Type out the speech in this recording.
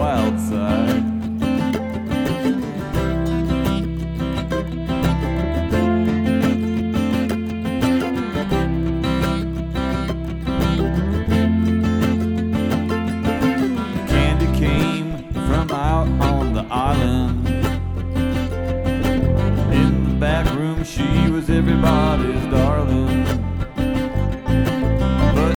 wild side. Candy came from out on the island. In the back room she was everybody's darling.